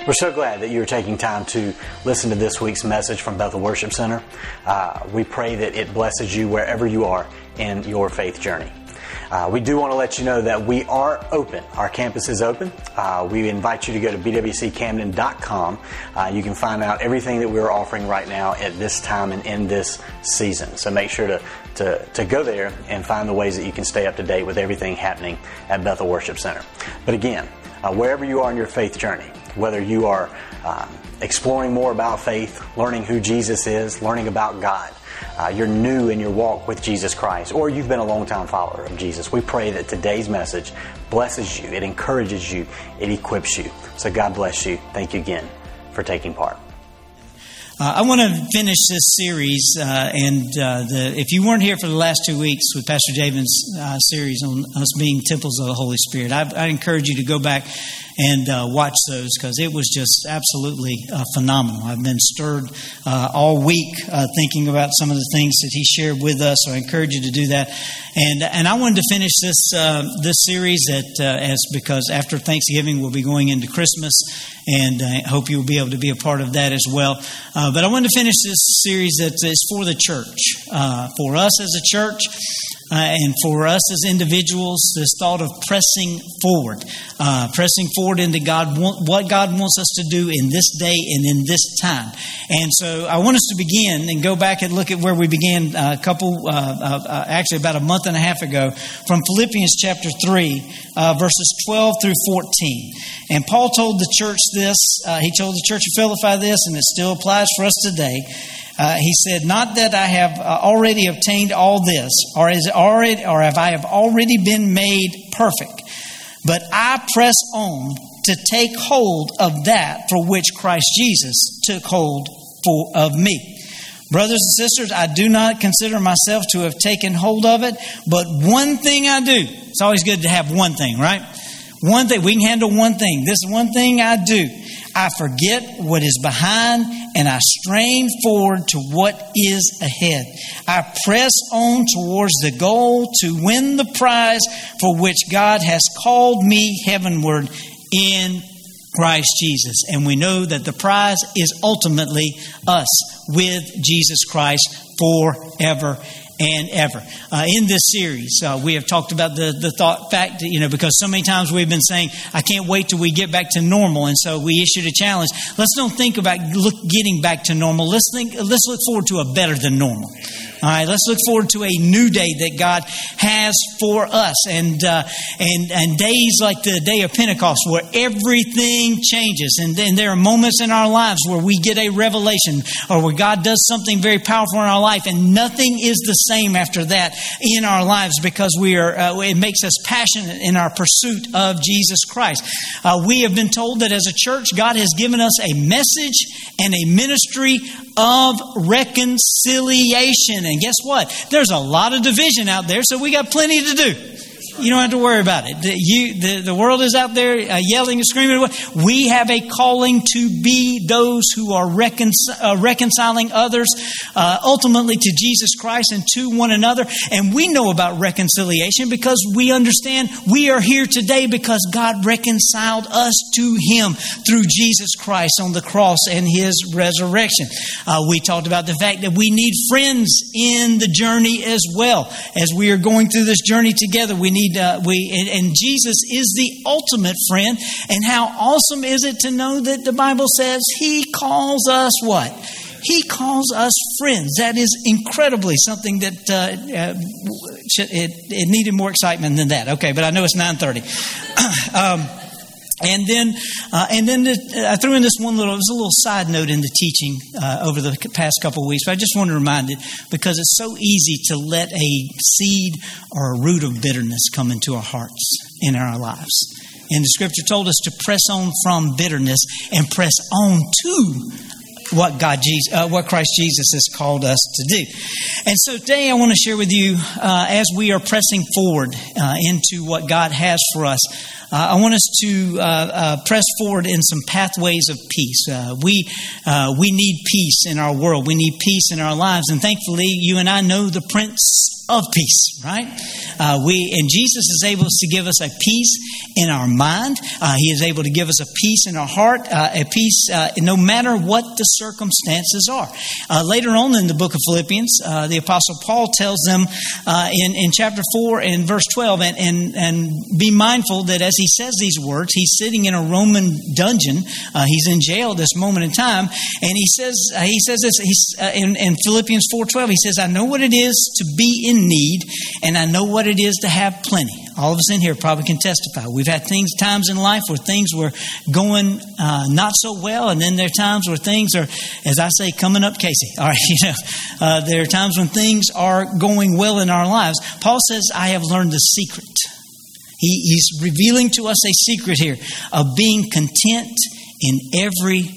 We're so glad that you're taking time to listen to this week's message from Bethel Worship Center. We pray that it blesses you wherever you are in your faith journey. We do want to let you know that we are open. Our campus is open. We invite you to go to bwccamden.com. You can find out everything that we're offering right now at this time and in this season. So make sure to go there and find the ways that you can stay up to date with everything happening at Bethel Worship Center. But again, wherever you are in your faith journey, whether you are exploring more about faith, learning who Jesus is, learning about God, you're new in your walk with Jesus Christ, or you've been a long-time follower of Jesus, we pray that today's message blesses you, it encourages you, it equips you. So God bless you. Thank you again for taking part. I want to finish this series, if you weren't here for the last 2 weeks with Pastor Javen's series on us being temples of the Holy Spirit, I encourage you to go back and watch those, because it was just absolutely phenomenal. I've been stirred all week thinking about some of the things that he shared with us, so I encourage you to do that. And I wanted to finish this series because after Thanksgiving we'll be going into Christmas, and I hope you'll be able to be a part of that as well. But I wanted to finish this series that is for the church, for us as a church. And for us as individuals, this thought of pressing forward into God, what God wants us to do in this day and in this time. And so I want us to begin and go back and look at where we began actually about a month and a half ago, from Philippians chapter 3, verses 12 through 14. And Paul told the church this, he told the church of Philippi this, and it still applies for us today. He said, "Not that I have already obtained all this, or have I already been made perfect, but I press on to take hold of that for which Christ Jesus took hold of me. Brothers and sisters, I do not consider myself to have taken hold of it, but one thing I do." It's always good to have one thing, right? One thing. We can handle one thing. This is one thing I do. I forget what is behind and I strain forward to what is ahead. I press on towards the goal to win the prize for which God has called me heavenward in Christ Jesus. And we know that the prize is ultimately us with Jesus Christ forever and ever. In this series, we have talked about the fact that, because so many times we've been saying, I can't wait till we get back to normal. And so we issued a challenge. Let's don't think about getting back to normal. Let's look forward to a better than normal. All right, let's look forward to a new day that God has for us, and days like the day of Pentecost where everything changes, and then there are moments in our lives where we get a revelation or where God does something very powerful in our life, and nothing is the same after that in our lives, because it makes us passionate in our pursuit of Jesus Christ. We have been told that as a church, God has given us a message and a ministry of reconciliation. And guess what? There's a lot of division out there, so we got plenty to do. You don't have to worry about it. The world is out there yelling and screaming. We have a calling to be those who are reconciling others ultimately to Jesus Christ and to one another. And we know about reconciliation because we understand we are here today because God reconciled us to Him through Jesus Christ on the cross and His resurrection. We talked about the fact that we need friends in the journey as well. As we are going through this journey together, we need and Jesus is the ultimate friend. And how awesome is it to know that the Bible says He calls us what? He calls us friends. That is incredibly something that it needed more excitement than that. Okay, but I know it's 9:30. And then I threw in this it was a little side note in the teaching over the past couple of weeks, but I just want to remind it because it's so easy to let a seed or a root of bitterness come into our hearts, in our lives. And the Scripture told us to press on from bitterness and press on to what Christ Jesus has called us to do. And so today I want to share with you, as we are pressing forward into what God has for us, I want us to press forward in some pathways of peace. We need peace in our world. We need peace in our lives. And thankfully, you and I know the Prince of peace, right? And Jesus is able to give us a peace in our mind. He is able to give us a peace in our heart, a peace no matter what the circumstances are. Later on in the book of Philippians, the Apostle Paul tells them in chapter 4 and verse 12, and be mindful that as he says these words, he's sitting in a Roman dungeon. He's in jail at this moment in time, and he says this in Philippians 4:12. He says, "I know what it is to be in need, and I know what it is to have plenty." All of us in here probably can testify. We've had times in life where things were going not so well, and then there are times where things are, as I say, coming up, Casey. All right, there are times when things are going well in our lives. Paul says, "I have learned the secret." He's revealing to us a secret here of being content in every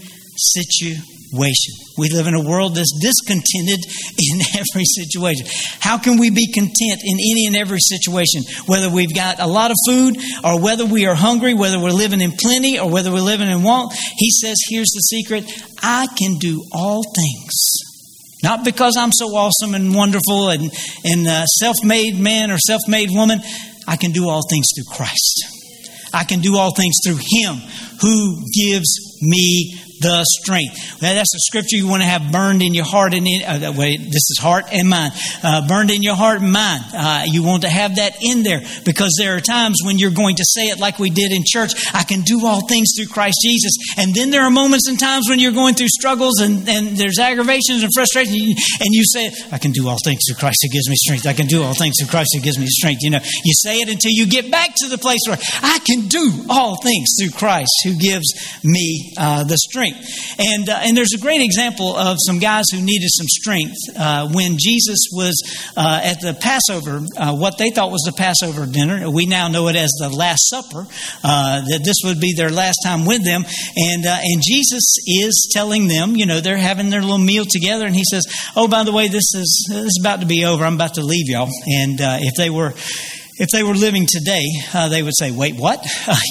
situation. We live in a world that's discontented in every situation. How can we be content in any and every situation? Whether we've got a lot of food, or whether we are hungry, whether we're living in plenty, or whether we're living in want. He says, here's the secret: I can do all things. Not because I'm so awesome and wonderful and self-made man or self-made woman. I can do all things through Christ. I can do all things through Him who gives me the strength. That's a scripture you want to have burned in your heart and this is heart and mind. Burned in your heart and mind. You want to have that in there, because there are times when you're going to say it like we did in church: I can do all things through Christ Jesus. And then there are moments and times when you're going through struggles and there's aggravations and frustrations, and you say, I can do all things through Christ who gives me strength. I can do all things through Christ who gives me strength. You know, you say it until you get back to the place where I can do all things through Christ who gives me the strength. And there's a great example of some guys who needed some strength when Jesus was at the Passover, what they thought was the Passover dinner. We now know it as the Last Supper, that this would be their last time with them. And Jesus is telling them, you know, they're having their little meal together, and He says, oh, by the way, this is about to be over. I'm about to leave y'all. And if they were living today, they would say, wait, what?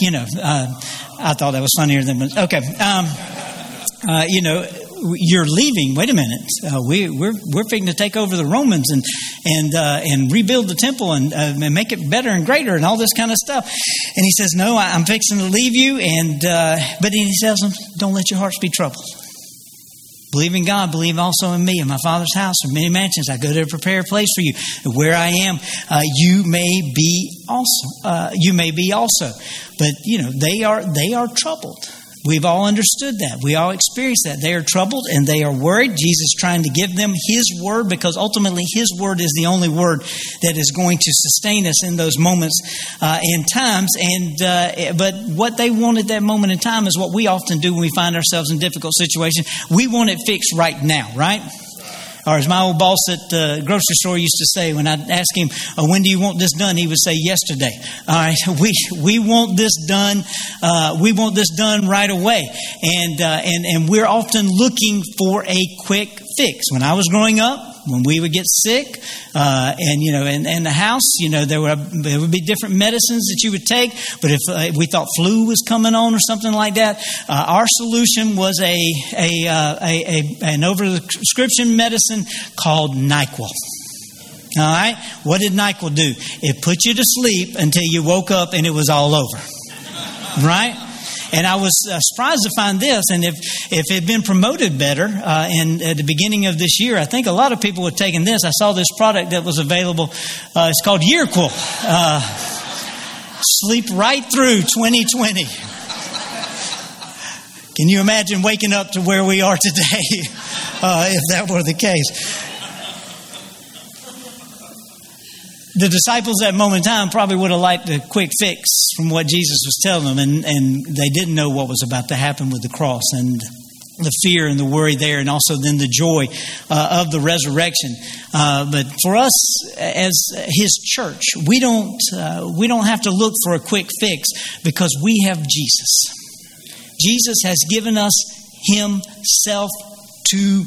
I thought that was funnier than, okay. You're leaving. Wait a minute. We're fixing to take over the Romans and rebuild the temple and make it better and greater and all this kind of stuff. And He says, no, I'm fixing to leave you. But He tells them, don't let your hearts be troubled. Believe in God, believe also in me. In my Father's house are many mansions. I go to prepare a place for you. Where I am, you may be also. But they are troubled. We've all understood that. We all experience that. They are troubled and they are worried. Jesus is trying to give them His word, because ultimately His word is the only word that is going to sustain us in those moments and times. But what they want at that moment in time is what we often do when we find ourselves in difficult situations. We want it fixed right now, right? Or as my old boss at the grocery store used to say, when I'd ask him, when do you want this done? He would say, yesterday. All right, we want this done. We want this done right away. And we're often looking for a quick fix. When I was growing up, when we would get sick, in the house, there would be different medicines that you would take. But if we thought flu was coming on or something like that, our solution was an over-the-prescription medicine called NyQuil. All right, what did NyQuil do? It put you to sleep until you woke up and it was all over. Right? And I was surprised to find this. And if it had been promoted better at the beginning of this year, I think a lot of people would have taken this. I saw this product that was available. It's called YearQuil. Sleep right through 2020. Can you imagine waking up to where we are today if that were the case? The disciples at that moment in time probably would have liked a quick fix from what Jesus was telling them, and they didn't know what was about to happen with the cross and the fear and the worry there, and also then the joy of the resurrection. But for us as His church, we don't have to look for a quick fix, because we have Jesus. Jesus has given us Himself to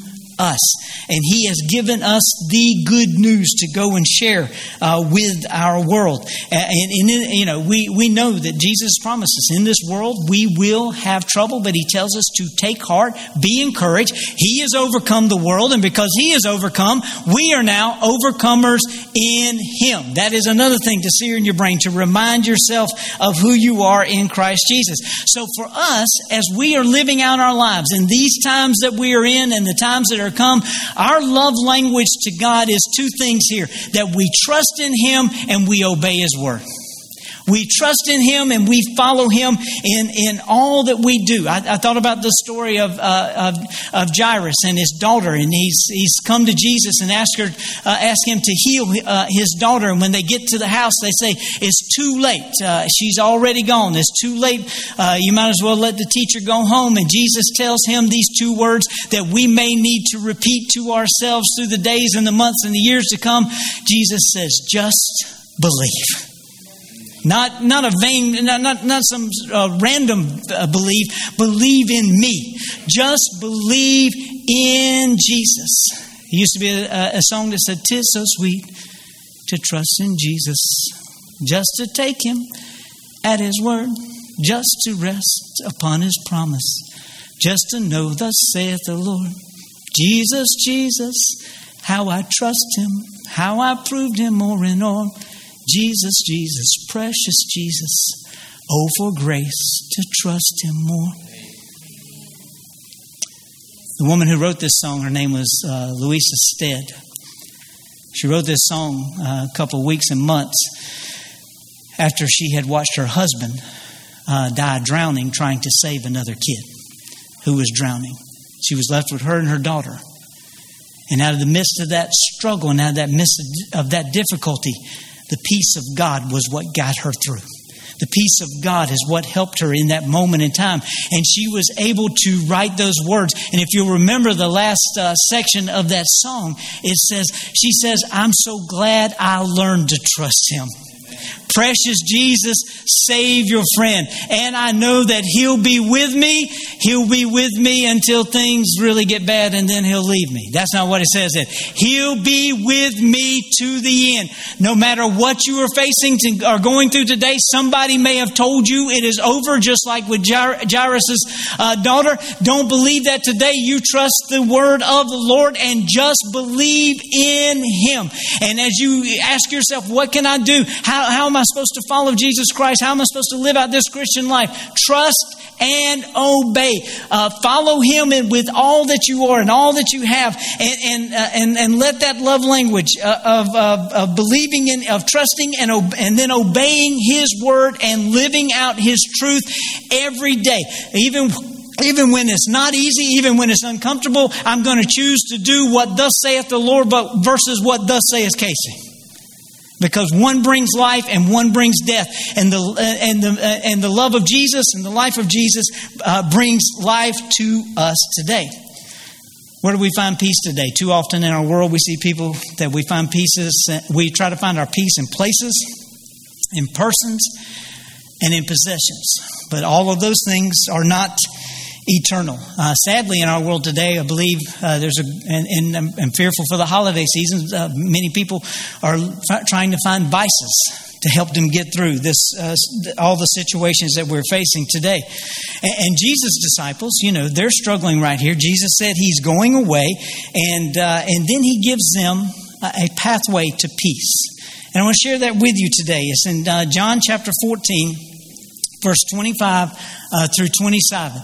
us. And He has given us the good news to go and share with our world. We know that Jesus promises in this world we will have trouble, but He tells us to take heart, be encouraged. He has overcome the world, and because He has overcome, we are now overcomers in Him. That is another thing to sear in your brain, to remind yourself of who you are in Christ Jesus. So for us, as we are living out our lives in these times that we are in and the times that are come, our love language to God is two things here: that we trust in Him and we obey His word. We trust in Him and we follow Him in all that we do. I thought about the story of Jairus and his daughter, and he's come to Jesus and asked him to heal his daughter. And when they get to the house, they say, "It's too late. She's already gone. It's too late. You might as well let the teacher go home." And Jesus tells him these two words that we may need to repeat to ourselves through the days and the months and the years to come. Jesus says, "Just believe." Not a vain, not some random belief. Believe in me. Just believe in Jesus. There used to be a song that said, "'Tis so sweet to trust in Jesus, just to take Him at His word, just to rest upon His promise, just to know thus saith the Lord. Jesus, Jesus, how I trust Him, how I proved Him more and more. Jesus, Jesus, precious Jesus, oh, for grace to trust Him more." The woman who wrote this song, her name was Louisa Stead. She wrote this song a couple of weeks and months after she had watched her husband die drowning trying to save another kid who was drowning. She was left with her and her daughter. And out of the midst of that struggle and out of that midst of that difficulty, the peace of God was what got her through. The peace of God is what helped her in that moment in time. And she was able to write those words. And if you'll remember the last section of that song, she says, "I'm so glad I learned to trust Him. Precious Jesus, save your friend. And I know that He'll be with me. He'll be with me until things really get bad, and then He'll leave me." That's not what it says there. He'll be with me to the end. No matter what you are facing or going through today, somebody may have told you it is over, just like with Jairus' daughter. Don't believe that today. You trust the word of the Lord and just believe in Him. And as you ask yourself, what can I do? How am I supposed to follow Jesus Christ? How am I supposed to live out this Christian life? Trust and obey. Follow Him with all that you are and all that you have, and let that love language of believing in, of trusting and then obeying His word and living out His truth every day. Even when it's not easy, even when it's uncomfortable, I'm going to choose to do what thus saith the Lord versus what thus saith Casey. Because one brings life and one brings death, and the love of Jesus and the life of Jesus brings life to us today. Where do we find peace today? Too often in our world, we see people that we find we try to find our peace in places, in persons, and in possessions. But all of those things are not eternal. Sadly, in our world today, I believe and I'm fearful for the holiday season. Many people are trying to find vices to help them get through all the situations that we're facing today. And Jesus' disciples, they're struggling right here. Jesus said He's going away, and then He gives them a pathway to peace. And I want to share that with you today. It's in John chapter 14, verse 25 through 27.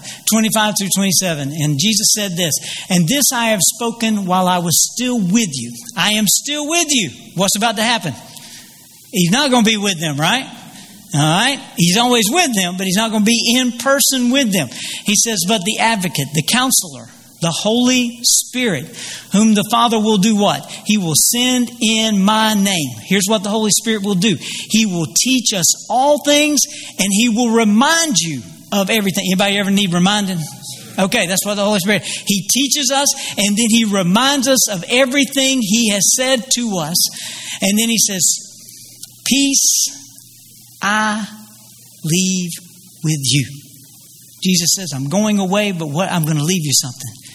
And Jesus said this, "And this I have spoken while I was still with you." I am still with you. What's about to happen? He's not going to be with them, right? All right? He's always with them, but He's not going to be in person with them. He says, "But the Advocate, the Counselor, the Holy Spirit, whom the Father will do what? He will send in my name." Here's what the Holy Spirit will do. He will teach us all things, and He will remind you of everything. Anybody ever need reminding? Okay, that's what the Holy Spirit. He teaches us, and then He reminds us of everything He has said to us. And then He says, "Peace I leave with you." Jesus says, "I'm going away, but I'm going to leave you something.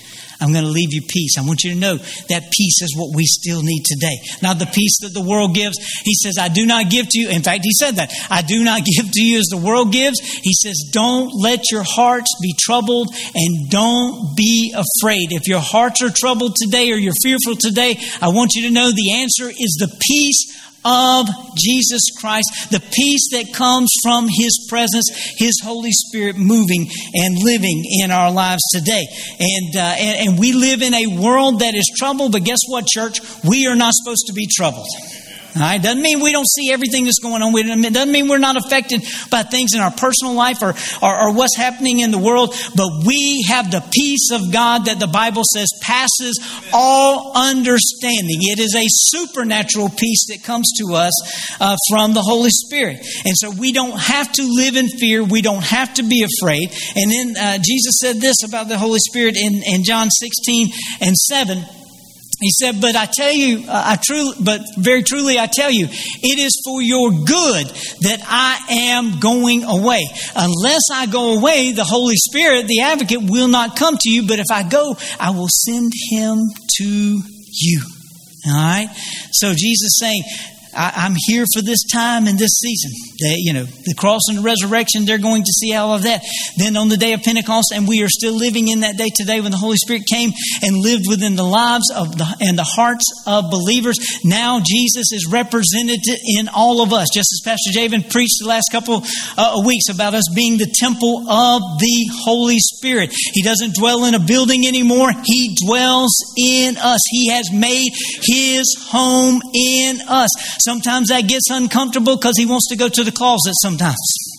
I'm going to leave you peace. I want you to know that peace is what we still need today. Not the peace that the world gives. He says, I do not give to you. In fact, he said that. I do not give to you as the world gives. He says, don't let your hearts be troubled and don't be afraid. If your hearts are troubled today or you're fearful today, I want you to know the answer is the peace of Jesus Christ, the peace that comes from His presence, His Holy Spirit moving and living in our lives today. And we live in a world that is troubled, but guess what, church? We are not supposed to be troubled. All right? Doesn't mean we don't see everything that's going on. It doesn't mean we're not affected by things in our personal life or what's happening in the world. But we have the peace of God that the Bible says passes all understanding. It is a supernatural peace that comes to us from the Holy Spirit. And so we don't have to live in fear. We don't have to be afraid. And then Jesus said this about the Holy Spirit in John 16:7. He said, but I tell you, very truly I tell you, it is for your good that I am going away. Unless I go away, the Holy Spirit, the advocate, will not come to you. But if I go, I will send him to you. All right? So Jesus is saying, I'm here for this time and this season. The cross and the resurrection, they're going to see all of that. Then on the day of Pentecost, and we are still living in that day today when the Holy Spirit came and lived within the lives and the hearts of believers. Now Jesus is represented in all of us. Just as Pastor Javen preached the last couple of weeks about us being the temple of the Holy Spirit. He doesn't dwell in a building anymore. He dwells in us. He has made His home in us. Sometimes that gets uncomfortable because He wants to go to the closet sometimes.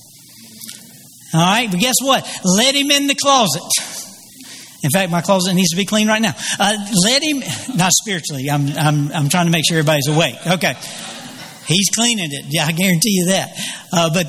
All right, but guess what? Let Him in the closet. In fact, my closet needs to be clean right now. Let Him, not spiritually. I'm trying to make sure everybody's awake. Okay, He's cleaning it. Yeah, I guarantee you that. But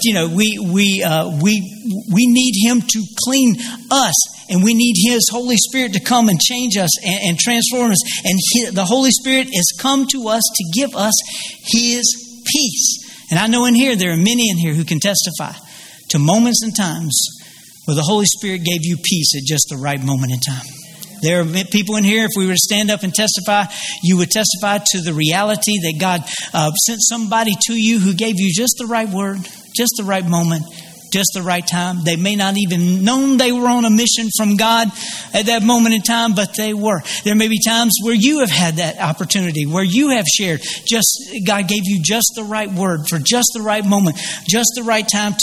we need Him to clean us. And we need His Holy Spirit to come and change us and transform us. And the Holy Spirit has come to us to give us His peace. And I know in here, there are many in here who can testify to moments and times where the Holy Spirit gave you peace at just the right moment in time. There are people in here, if we were to stand up and testify, you would testify to the reality that God sent somebody to you who gave you just the right word, just the right moment, just the right time. They may not even known they were on a mission from God at that moment in time, but they were. There may be times where you have had that opportunity, where you have shared. God gave you just the right word for just the right moment, just the right time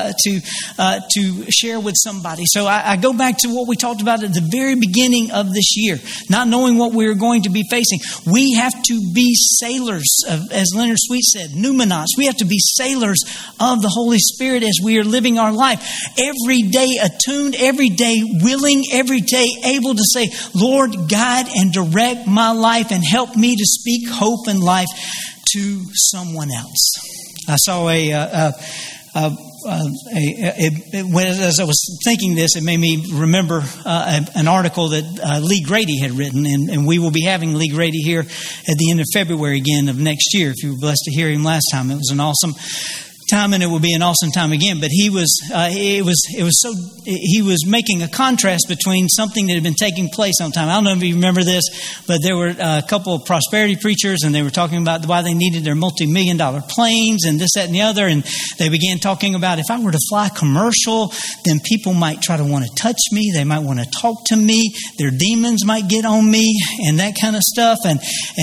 to share with somebody. So I go back to what we talked about at the very beginning of this year, not knowing what we were going to be facing. We have to be sailors, as Leonard Sweet said, numinous. We have to be sailors of the Holy Spirit as we are living our life. Every day attuned, every day willing, every day able to say, Lord, guide and direct my life and help me to speak hope and life to someone else. I saw as I was thinking this, it made me remember an article that Lee Grady had written, and we will be having Lee Grady here at the end of February again of next year. If you were blessed to hear him last time, it was an awesome time, and it will be an awesome time again. But he was making a contrast between something that had been taking place on time. I don't know if you remember this, but there were a couple of prosperity preachers, and they were talking about why they needed their multi-million-dollar planes and this, that, and the other. And they began talking about, if I were to fly commercial, then people might try to want to touch me. They might want to talk to me. Their demons might get on me, and that kind of stuff. And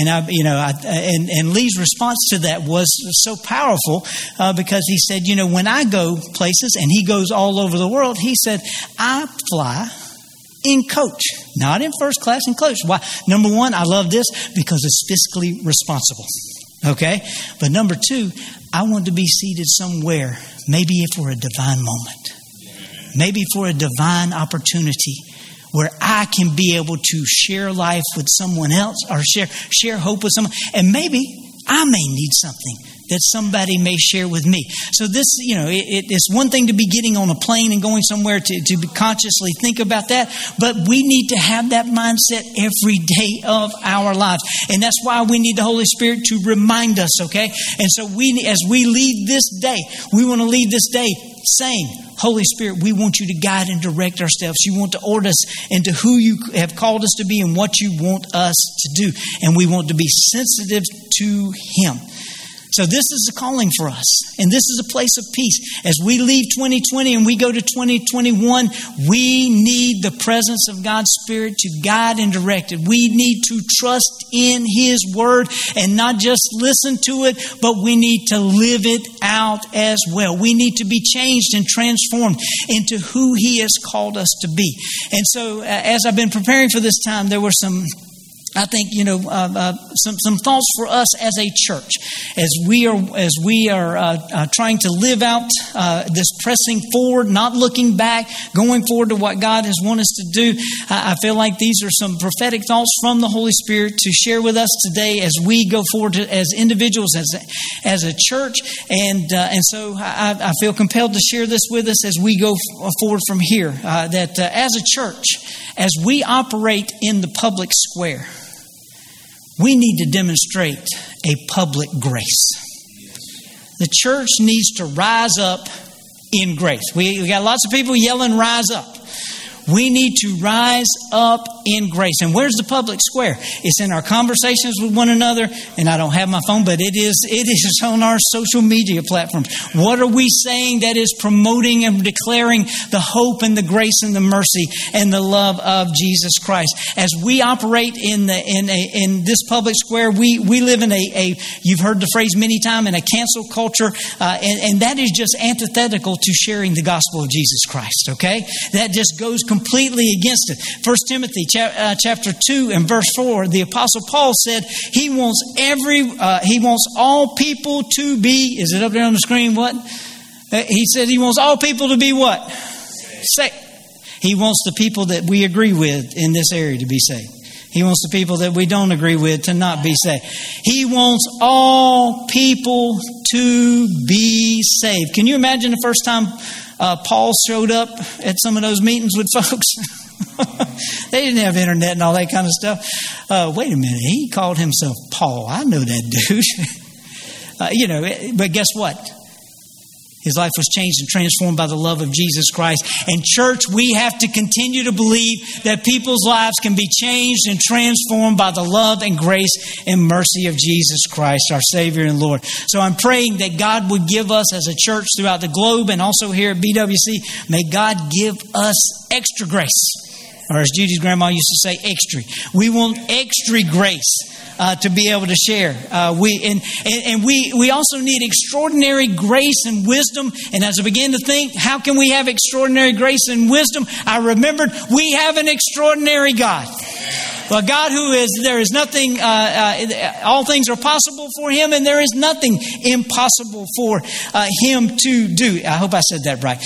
Lee's response to that was so powerful because he said, when I go places, and he goes all over the world, he said, I fly in coach, not in first class, in coach. Why? Number one, I love this because it's fiscally responsible. Okay? But number two, I want to be seated somewhere, maybe for a divine moment, maybe for a divine opportunity where I can be able to share life with someone else or share hope with someone. And maybe I may need something that somebody may share with me. So this, it's one thing to be getting on a plane and going somewhere to consciously think about that, but we need to have that mindset every day of our lives. And that's why we need the Holy Spirit to remind us, okay? And so as we leave this day, we want to leave this day saying, Holy Spirit, we want you to guide and direct our steps. You want to order us into who you have called us to be and what you want us to do. And we want to be sensitive to Him. So this is a calling for us, and this is a place of peace. As we leave 2020 and we go to 2021, we need the presence of God's Spirit to guide and direct it. We need to trust in His Word and not just listen to it, but we need to live it out as well. We need to be changed and transformed into who He has called us to be. And so as I've been preparing for this time, there were some thoughts for us as a church, as we are trying to live out this pressing forward, not looking back, going forward to what God has wanted us to do. I feel like these are some prophetic thoughts from the Holy Spirit to share with us today as we go forward as individuals, as a church, and so I feel compelled to share this with us as we go forward from here. That as a church, as we operate in the public square, we need to demonstrate a public grace. The church needs to rise up in grace. We got lots of people yelling, rise up. We need to rise up in grace. And where's the public square? It's in our conversations with one another. And I don't have my phone, but it is on our social media platforms. What are we saying that is promoting and declaring the hope and the grace and the mercy and the love of Jesus Christ? As we operate in this public square, we live in you've heard the phrase many times, in a cancel culture, and that is just antithetical to sharing the gospel of Jesus Christ. Okay, that just goes completely against it. 1 Timothy chapter 2 and verse 4, the Apostle Paul said he wants all people to be, is it up there on the screen? What? He said he wants all people to be what? Saved. He wants the people that we agree with in this area to be saved. He wants the people that we don't agree with to not be saved. He wants all people to be saved. Can you imagine the first time Paul showed up at some of those meetings with folks? They didn't have internet and all that kind of stuff. Wait a minute, he called himself Paul. I know that dude. But guess what? His life was changed and transformed by the love of Jesus Christ. And church, we have to continue to believe that people's lives can be changed and transformed by the love and grace and mercy of Jesus Christ, our Savior and Lord. So I'm praying that God would give us as a church throughout the globe and also here at BWC, may God give us extra grace. Or as Judy's grandma used to say, extra. We want extra grace to be able to share. We also need extraordinary grace and wisdom. And as I began to think, how can we have extraordinary grace and wisdom? I remembered we have an extraordinary God. Well, God there is nothing, all things are possible for Him, and there is nothing impossible for Him to do. I hope I said that right.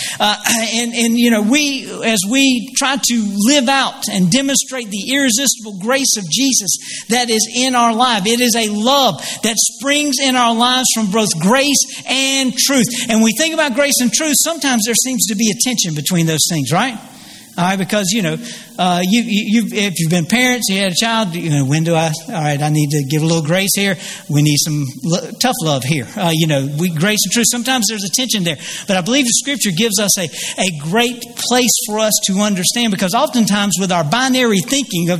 As we try to live out and demonstrate the irresistible grace of Jesus that is in our life, it is a love that springs in our lives from both grace and truth. And when we think about grace and truth, sometimes there seems to be a tension between those things, right? All right, because, if you've been parents, you had a child, I need to give a little grace here. We need some tough love here. Grace and truth, sometimes there's a tension there. But I believe the Scripture gives us a great place for us to understand, because oftentimes with our binary thinking of,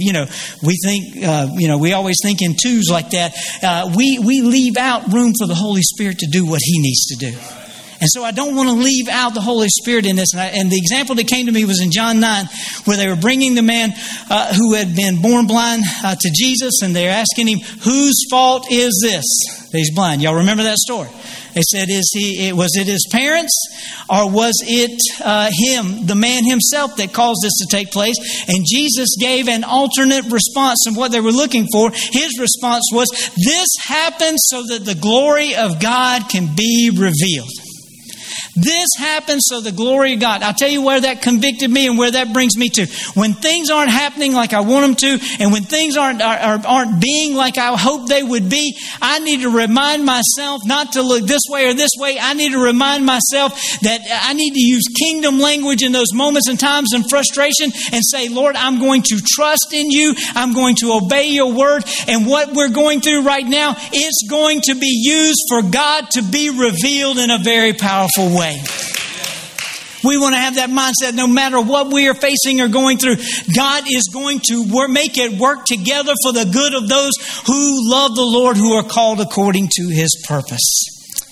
we always think in twos like that, we leave out room for the Holy Spirit to do what He needs to do. And so I don't want to leave out the Holy Spirit in this. And the example that came to me was in John 9, where they were bringing the man who had been born blind to Jesus, and they're asking him, whose fault is this that he's blind? Y'all remember that story? They said, was it his parents, or was it him, the man himself, that caused this to take place? And Jesus gave an alternate response of what they were looking for. His response was, this happened so that the glory of God can be revealed. This happens so the glory of God. I'll tell you where that convicted me and where that brings me to. When things aren't happening like I want them to, and when things aren't being like I hope they would be, I need to remind myself not to look this way or this way. I need to remind myself that I need to use kingdom language in those moments and times of frustration and say, Lord, I'm going to trust in you. I'm going to obey your word. And what we're going through right now, it's going to be used for God to be revealed in a very powerful way. We want to have that mindset no matter what we are facing or going through. God is going to make it work together for the good of those who love the Lord, who are called according to His purpose.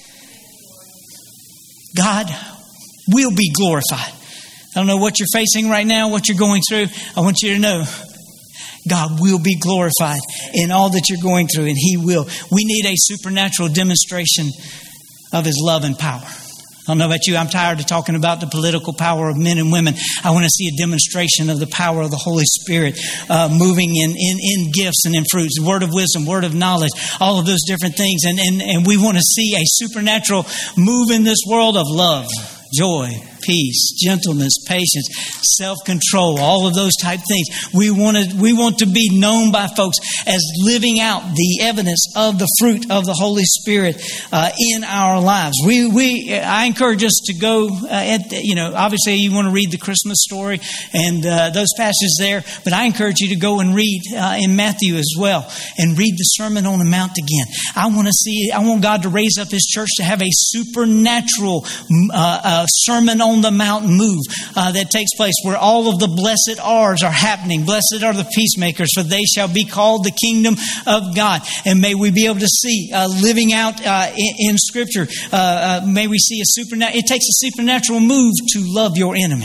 God will be glorified. I don't know what you're facing right now, what you're going through. I want you to know God will be glorified in all that you're going through, and He will. We need a supernatural demonstration of His love and power. I don't know about you. I'm tired of talking about the political power of men and women. I want to see a demonstration of the power of the Holy Spirit moving in gifts and in fruits, word of wisdom, word of knowledge, all of those different things. And we want to see a supernatural move in this world of love, joy, peace, gentleness, patience, self-control, all of those type things. We want to be known by folks as living out the evidence of the fruit of the Holy Spirit in our lives. I encourage us to go. Obviously, you want to read the Christmas story and those passages there, but I encourage you to go and read in Matthew as well and read the Sermon on the Mount again. I want God to raise up His church to have a supernatural Sermon on the Mountain move that takes place where all of the blessed are happening. Blessed are the peacemakers, for they shall be called the kingdom of God. And may we be able to see living out in Scripture. May we see it takes a supernatural move to love your enemy.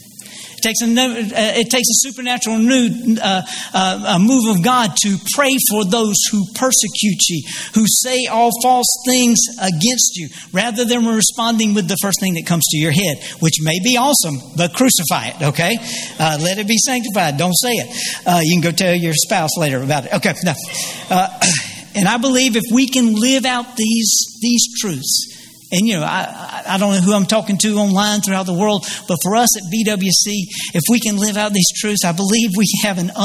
It takes a supernatural move of God to pray for those who persecute you, who say all false things against you, rather than responding with the first thing that comes to your head, which may be awesome, but crucify it, okay? Let it be sanctified. Don't say it. You can go tell your spouse later about it. Okay, no. And I believe if we can live out these truths, and, I don't know who I'm talking to online throughout the world, but for us at BWC, if we can live out these truths, I believe we have an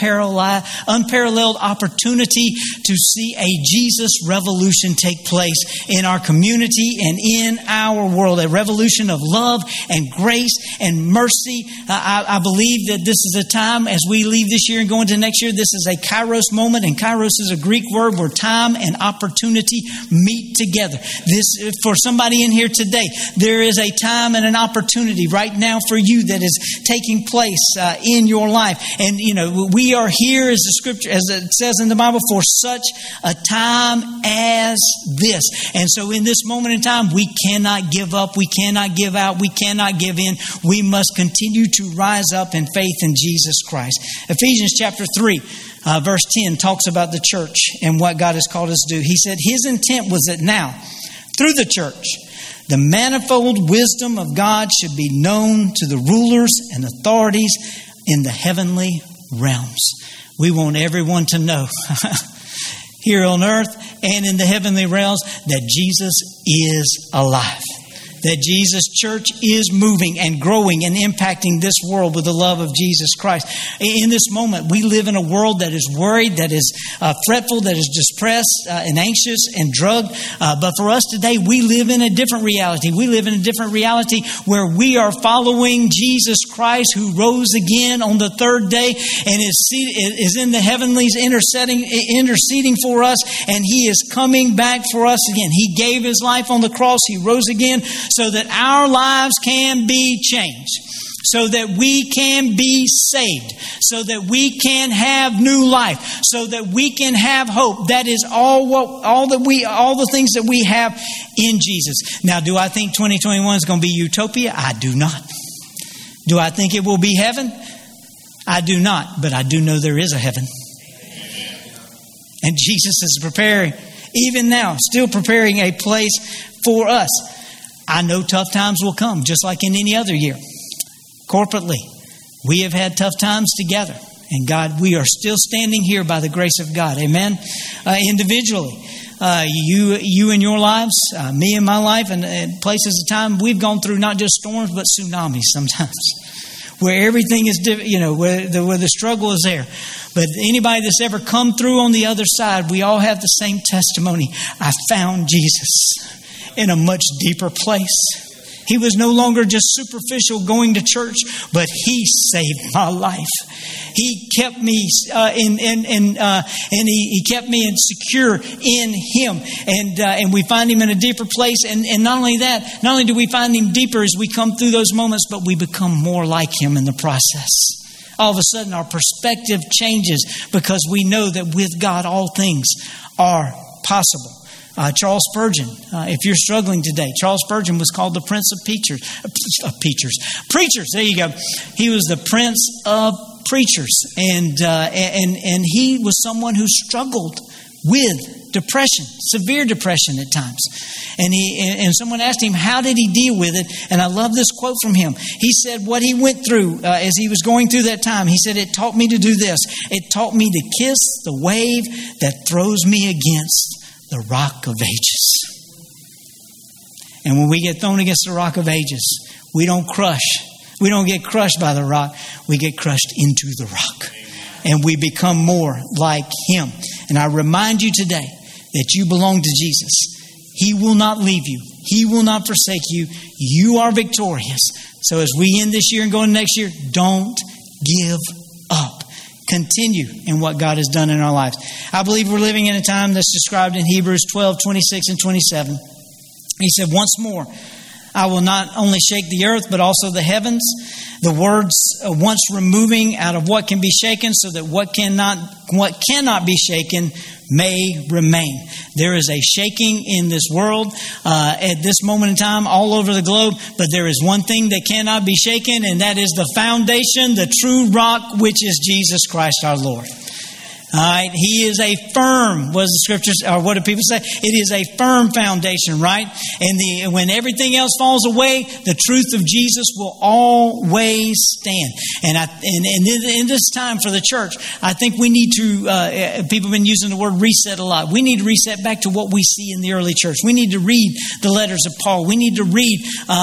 unparalleled opportunity to see a Jesus revolution take place in our community and in our world. A revolution of love and grace and mercy. I believe that this is a time, as we leave this year and go into next year, this is a kairos moment, and kairos is a Greek word where time and opportunity meet together. This, for somebody in here today, there is a time and an opportunity right now for you that is taking place in your life. And, we are here, as the Scripture, as it says in the Bible, for such a time as this. And so in this moment in time, we cannot give up. We cannot give out. We cannot give in. We must continue to rise up in faith in Jesus Christ. Ephesians chapter 3. Verse 10 talks about the church and what God has called us to do. He said His intent was that now, through the church, the manifold wisdom of God should be known to the rulers and authorities in the heavenly realms. We want everyone to know here on earth and in the heavenly realms that Jesus is alive. That Jesus' church is moving and growing and impacting this world with the love of Jesus Christ. In this moment, we live in a world that is worried, that is fretful, that is depressed and anxious and drugged. But for us today, we live in a different reality. We live in a different reality where we are following Jesus Christ, who rose again on the third day and is in the heavenlies interceding for us. And He is coming back for us again. He gave His life on the cross. He rose again, so that our lives can be changed, so that we can be saved, so that we can have new life, so that we can have hope. That is all the things that we have in Jesus. Now, do I think 2021 is going to be utopia? I do not. Do I think it will be heaven? I do not, but I do know there is a heaven. And Jesus is preparing, even now, still preparing a place for us. I know tough times will come, just like in any other year. Corporately, we have had tough times together. And God, we are still standing here by the grace of God. Amen? Individually, you in your lives, me in my life, and places of time, we've gone through not just storms, but tsunamis sometimes. Where everything is, where the struggle is there. But anybody that's ever come through on the other side, we all have the same testimony. I found Jesus in a much deeper place. He was no longer just superficial going to church, but He saved my life. He kept me He kept me secure in Him, and we find Him in a deeper place. And not only that, not only do we find Him deeper as we come through those moments, but we become more like Him in the process. All of a sudden, our perspective changes because we know that with God, all things are possible. Charles Spurgeon, if you're struggling today, Charles Spurgeon was called the Prince of Preachers. There you go. He was the Prince of Preachers, and he was someone who struggled with depression, severe depression at times. And someone asked him, how did he deal with it? And I love this quote from him. He said what he went through as he was going through that time. He said, it taught me to do this. It taught me to kiss the wave that throws me against the rock of ages. And when we get thrown against the rock of ages, we don't crush. We don't get crushed by the rock. We get crushed into the rock. And we become more like Him. And I remind you today that you belong to Jesus. He will not leave you. He will not forsake you. You are victorious. So as we end this year and go into next year, don't give up. Continue in what God has done in our lives. I believe we're living in a time that's described in Hebrews 12, 26 and 27. He said, once more, I will not only shake the earth, but also the heavens. The words once removing out of what can be shaken so that what cannot be shaken may remain. There is a shaking in this world at this moment in time all over the globe, but there is one thing that cannot be shaken, and that is the foundation, the true rock, which is Jesus Christ our Lord. All right, He is a firm, what the scriptures, or what do people say? It is a firm foundation, right? And when everything else falls away, the truth of Jesus will always stand. And in this time for the church, I think we need to, people have been using the word reset a lot. We need to reset back to what we see in the early church. We need to read the letters of Paul. We need to read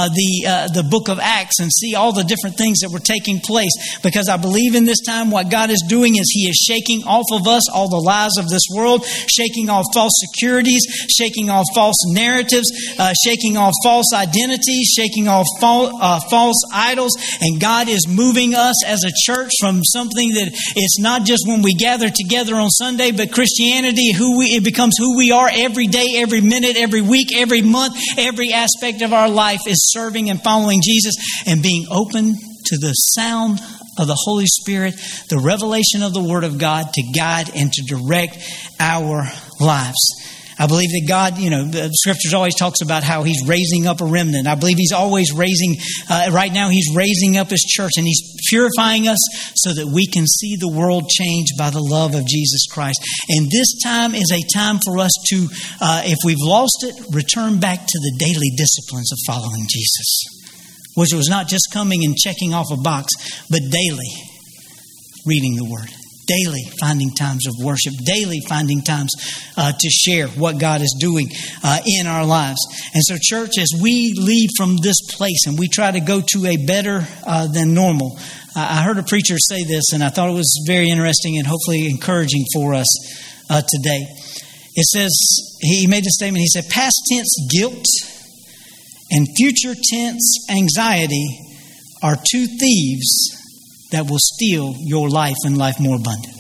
the book of Acts and see all the different things that were taking place. Because I believe in this time what God is doing is He is shaking off of us all the lies of this world, shaking off false securities, shaking off false narratives, shaking off false identities, shaking off false idols. And God is moving us as a church from something that it's not just when we gather together on Sunday, but Christianity, it becomes who we are every day, every minute, every week, every month. Every aspect of our life is serving and following Jesus and being open to the sound of the Holy Spirit, the revelation of the Word of God to guide and to direct our lives. I believe that God, the Scriptures always talks about how He's raising up a remnant. I believe He's always raising, right now He's raising up His church, and He's purifying us so that we can see the world changed by the love of Jesus Christ. And this time is a time for us to, if we've lost it, return back to the daily disciplines of following Jesus. Which was not just coming and checking off a box, but daily reading the Word, daily finding times of worship, daily finding times to share what God is doing in our lives. And so, church, as we leave from this place and we try to go to a better than normal, I heard a preacher say this, and I thought it was very interesting and hopefully encouraging for us today. It says, he made the statement, he said, past tense guilt and future tense anxiety are two thieves that will steal your life and life more abundant.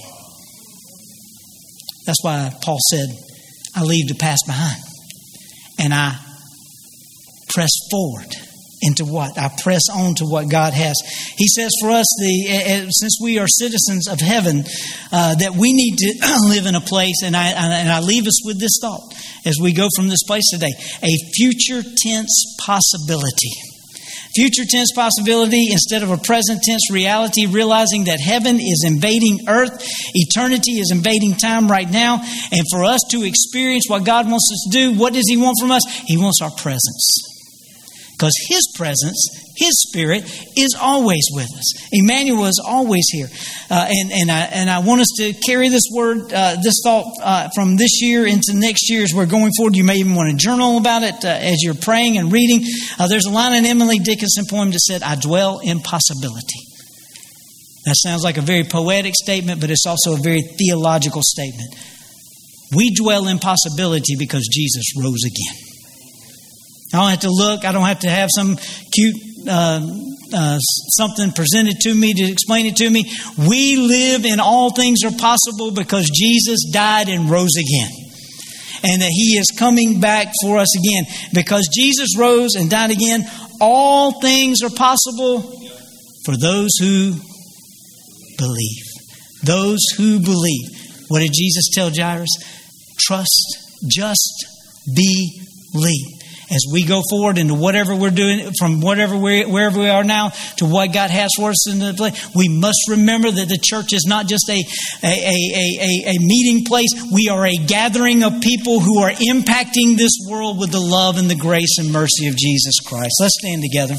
That's why Paul said, I leave the past behind and I press forward into what? I press on to what God has. He says for us, since we are citizens of heaven, that we need to live in a place, and I leave us with this thought as we go from this place today, a future tense possibility. Future tense possibility instead of a present tense reality, realizing that heaven is invading earth, eternity is invading time right now, and for us to experience what God wants us to do, what does He want from us? He wants our presence. Because His presence, His Spirit is always with us. Emmanuel is always here. And I want us to carry this word, this thought from this year into next year as we're going forward. You may even want to journal about it as you're praying and reading. There's a line in Emily Dickinson poem that said, I dwell in possibility. That sounds like a very poetic statement, but it's also a very theological statement. We dwell in possibility because Jesus rose again. I don't have to look. I don't have to have some cute something presented to me to explain it to me. We live in all things are possible because Jesus died and rose again. And that He is coming back for us again. Because Jesus rose and died again, all things are possible for those who believe. Those who believe. What did Jesus tell Jairus? Trust, just believe. As we go forward into whatever we're doing, from wherever we are now to what God has for us in the place, we must remember that the church is not just a meeting place. We are a gathering of people who are impacting this world with the love and the grace and mercy of Jesus Christ. Let's stand together.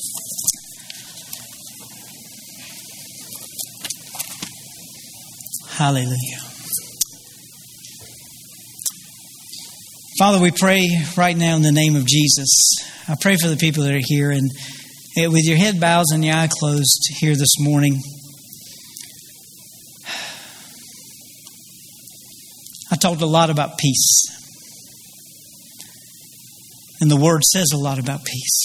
Hallelujah. Father, we pray right now in the name of Jesus. I pray for the people that are here, and with your head bowed and your eye closed here this morning. I talked a lot about peace. And the Word says a lot about peace.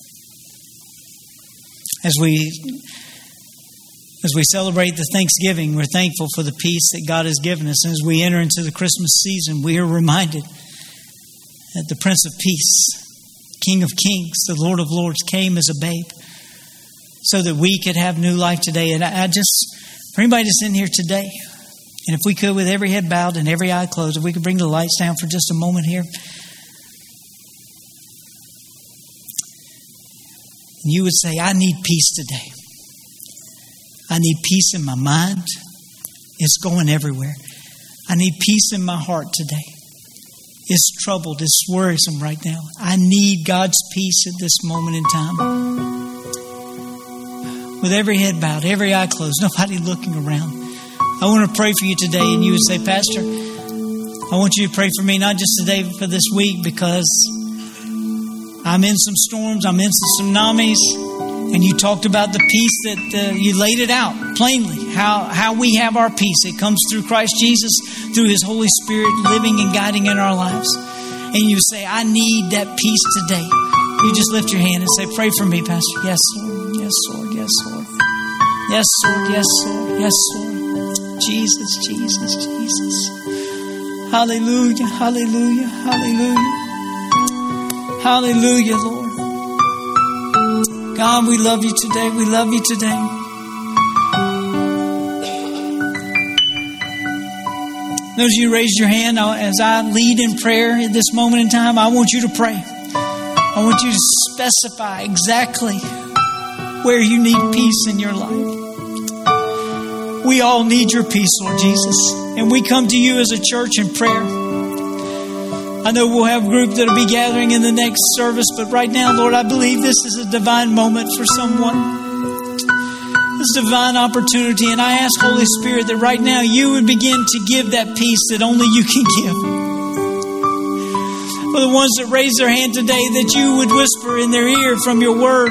As we celebrate the Thanksgiving, we're thankful for the peace that God has given us. And as we enter into the Christmas season, we are reminded that the Prince of Peace, King of Kings, the Lord of Lords, came as a babe so that we could have new life today. And I just, for anybody that's in here today, and if we could, with every head bowed and every eye closed, if we could bring the lights down for just a moment here. And you would say, I need peace today. I need peace in my mind. It's going everywhere. I need peace in my heart today. It's troubled. It's worrisome right now. I need God's peace at this moment in time. With every head bowed, every eye closed, nobody looking around. I want to pray for you today. And you would say, Pastor, I want you to pray for me, not just today, but for this week, because I'm in some storms. I'm in some tsunamis. And you talked about the peace that you laid it out plainly, how we have our peace. It comes through Christ Jesus, through His Holy Spirit living and guiding in our lives. And you say, I need that peace today. You just lift your hand and say, pray for me, Pastor. Yes, Lord. Yes, Lord. Yes, Lord. Yes, Lord. Yes, Lord. Yes, Lord. Jesus, Jesus, Jesus. Hallelujah, hallelujah, hallelujah. Hallelujah, Lord. God, we love you today. We love you today. Those of you who raised your hand, as I lead in prayer at this moment in time, I want you to pray. I want you to specify exactly where you need peace in your life. We all need your peace, Lord Jesus. And we come to you as a church in prayer. I know we'll have a group that will be gathering in the next service, but right now, Lord, I believe this is a divine moment for someone. This divine opportunity, and I ask, Holy Spirit, that right now you would begin to give that peace that only you can give. For the ones that raised their hand today, that you would whisper in their ear from your word,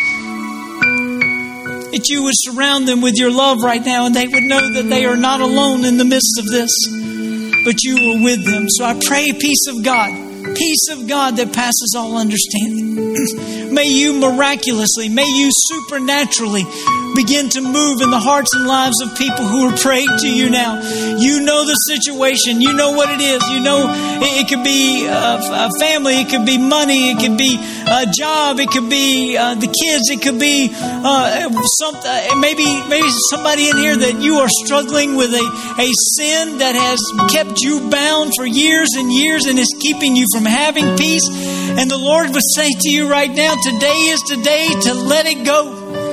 that you would surround them with your love right now, and they would know that they are not alone in the midst of this, but you are with them. So I pray peace of God that passes all understanding. May you miraculously, may you supernaturally begin to move in the hearts and lives of people who are praying to you now. You know the situation. You know what it is. You know it could be a family. It could be money. It could be a job. It could be the kids. It could be something. Maybe somebody in here that you are struggling with a sin that has kept you bound for years and years and is keeping you from having peace. And the Lord would say to you right now, today is the day to let it go.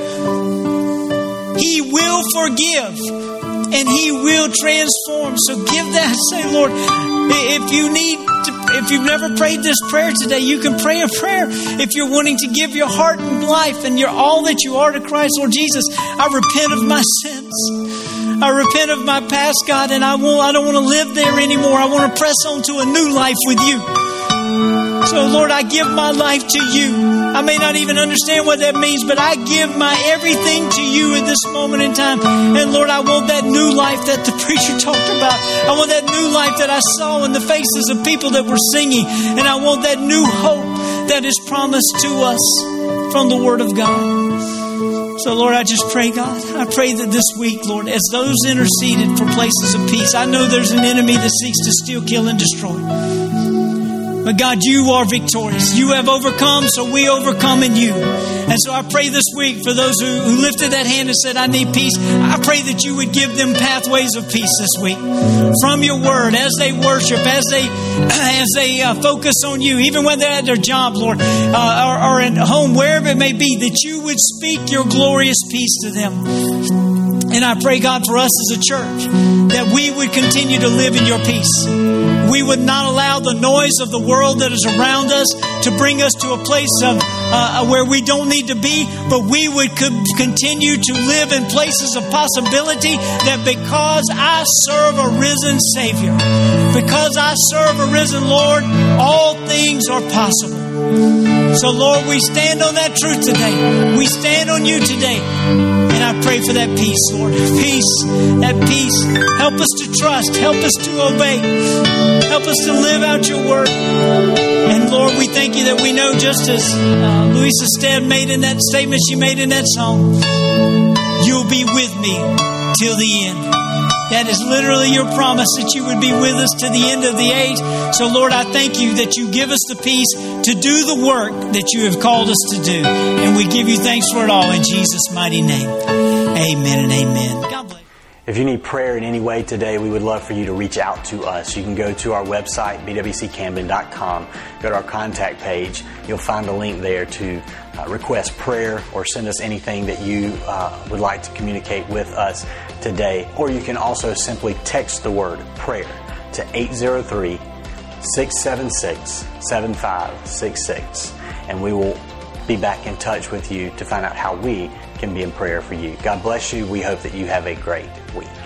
He will forgive and He will transform. So give that. Say, Lord, if you've never prayed this prayer today, you can pray a prayer. If you're wanting to give your heart and life and you're all that you are to Christ, Lord Jesus, I repent of my sins. I repent of my past, God, and I don't want to live there anymore. I want to press on to a new life with you. So, Lord, I give my life to you. I may not even understand what that means, but I give my everything to you at this moment in time. And, Lord, I want that new life that the preacher talked about. I want that new life that I saw in the faces of people that were singing. And I want that new hope that is promised to us from the Word of God. So, Lord, I just pray, God, I pray that this week, Lord, as those interceded for places of peace, I know there's an enemy that seeks to steal, kill, and destroy. But God, you are victorious. You have overcome, so we overcome in you. And so I pray this week for those who lifted that hand and said, I need peace. I pray that you would give them pathways of peace this week from your word as they worship, as they focus on you, even when they're at their job, Lord, or at home, wherever it may be, that you would speak your glorious peace to them. And I pray, God, for us as a church, that we would continue to live in your peace. We would not allow the noise of the world that is around us to bring us to a place of where we don't need to be, but we would continue to live in places of possibility, that because I serve a risen Savior, because I serve a risen Lord, all things are possible. So, Lord, we stand on that truth today. We stand on you today. And I pray for that peace, Lord. Peace, that peace. Help us to trust. Help us to obey. Help us to live out your word. And, Lord, we thank you that we know, just as Louisa Stead made in that statement she made in that song, you'll be with me till the end. That is literally your promise, that you would be with us to the end of the age. So, Lord, I thank you that you give us the peace to do the work that you have called us to do. And we give you thanks for it all in Jesus' mighty name. Amen and amen. God bless. If you need prayer in any way today, we would love for you to reach out to us. You can go to our website, bwccamden.com, go to our contact page. You'll find a link there to request prayer or send us anything that you would like to communicate with us today. Or you can also simply text the word prayer to 803-676-7566, and we will be back in touch with you to find out how we can be in prayer for you. God bless you. We hope that you have a great week.